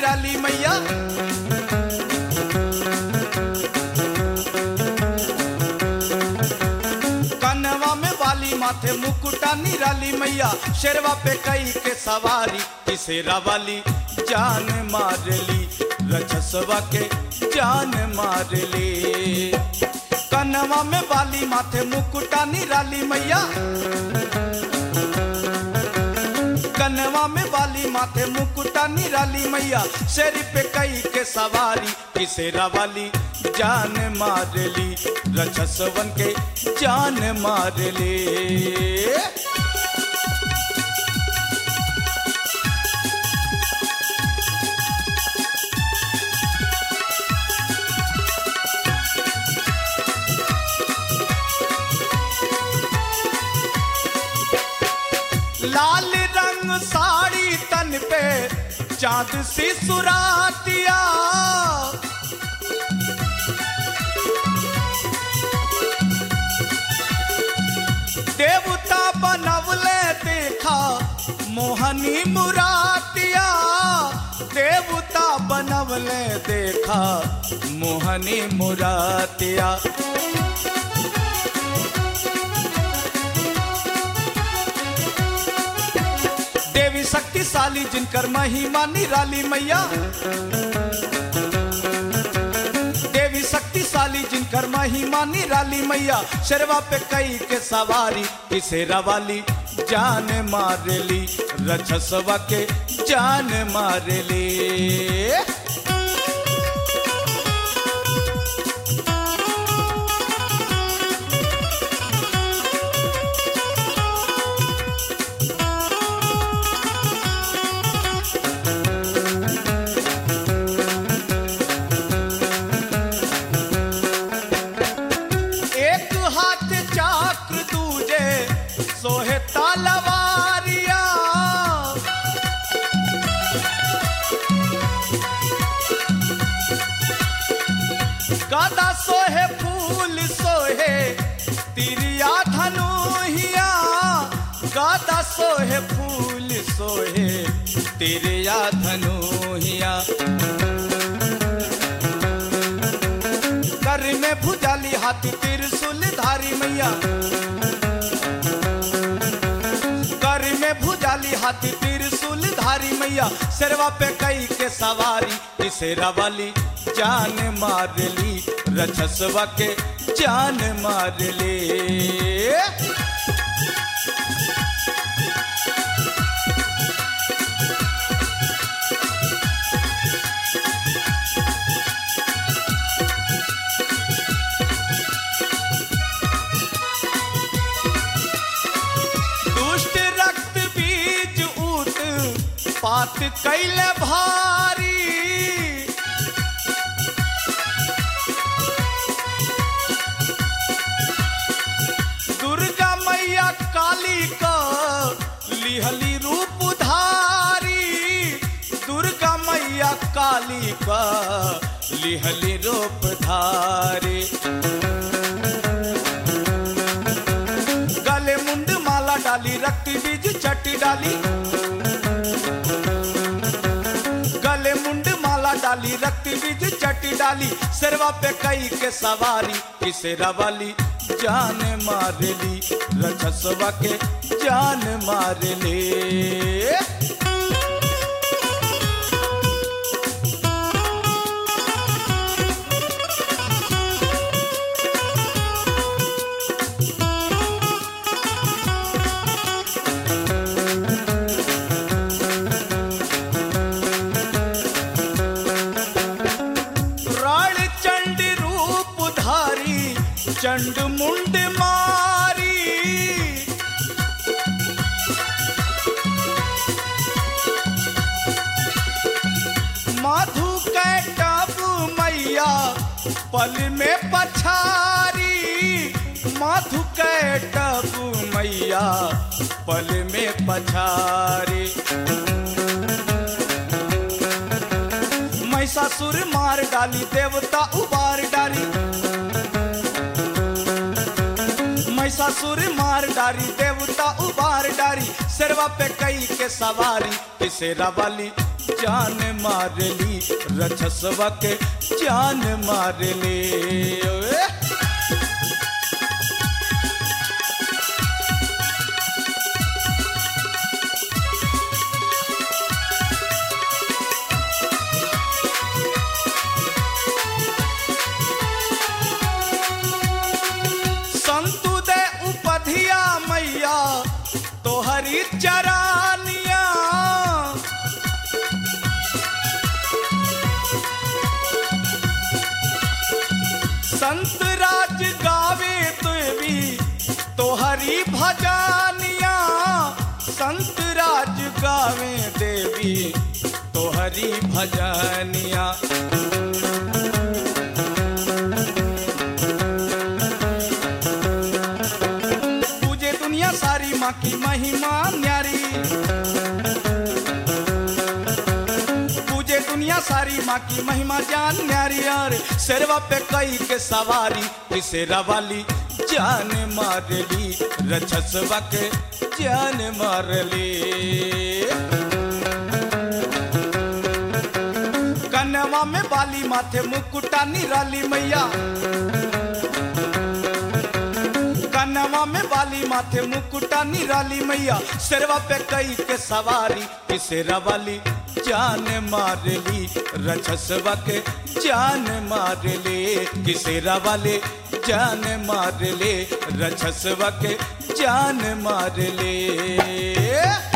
निराली मैया। कनवा में बाली माथे मुकुटा निराली मैया, शेरवा पे कई के सवारी किसेरा वाली जान मार ली, रजसवा के जान मार ली। कनवा में बाली माथे मुकुटा निराली मैया, कनवा में बाली माथे मुकुटा निराली मैया, शेर पे कई के सवारी किसेरा वाली जान मार ली, रजसवन के जान मार ली। लाल रंग साड़ी तन पे चांद सी सुरातिया, देवता बनवले देखा मोहनी मुरातिया, देवता बनवले देखा मोहनी मुरातिया। देवी शक्तिशाली जिनकर महिमा निराली मैया, देवी शक्तिशाली जिनकर महिमा निराली मैया, शेरवा पे कई के सवारी किसेरा वाली जान मार ली, रजसवा के जान मार ली। सोहे तलवारिया, गदा सोहे फूल सोहे तिरिया धनुहिया, गदा सोहे फूल सोहे तिरिया धनुहिया। कर में भुजाली हाथी त्रिशूल धारी मैया, में भुजाली हाथी त्रिशूल धारी मैया, शेरवा पे कई के सवारी किसेरा वाली जान मार ली, रजसवा के जान मार ली। पात कैले भारी, दुर्गा मैया काली का लिहली रूप धारी, दुर्गा मैया काली का लिहली रूप धारी। गले मुंड माला डाली, रक्त बीज चट्टी डाली, गले मुंड माला डाली, रक्त बीज चट्टी डाली, शेरवा पे कई के सवारी किसेरा वाली जान मार ली, रजसवा के जान मार ली। चंड मुंड मारी, माधु के टब मैया पल में पछारी, माधु के टब मैया पल में पछारी। महिषासुर मार डाली, देवता उबार डाली, महिषासुर मार डारी, देवता उबार डारी, शेरवा पे कई के सवारी किसेरा वाली जान मार ली रछसवा के जान मार ले ओए। संतु दे उपधिया मैया तोहरी चरानिया संत राज गावे तुवी तोहरी भजानिया संत राज गावे देवी तोहरी भजानिया। पूजे दुनिया सारी माँ की महिमा न्यारी पूजे दुनिया सारी माँ की महिमा जान न्यारी और शेरवा पे कई के सवारी शेरा वाली जान मार ली रछसवा के जान मार ली। कनवा में बाली माथे मुकुटा निराली मैया कनवा में बाली माथे मुकुटा निराली मैया शेरवा पे कई के सवारी शेरा वाली जान मार ली रछसवा के जान मार ले शेरा वाले जान मार ले रछसवा के जान मार ले।